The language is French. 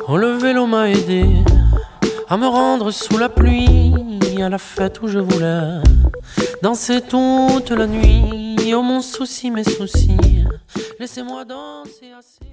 Oh, le vélo m'a aidé à me rendre sous la pluie à la fête où je voulais danser toute la nuit. Oh, mon souci, mes soucis, laissez-moi danser assez.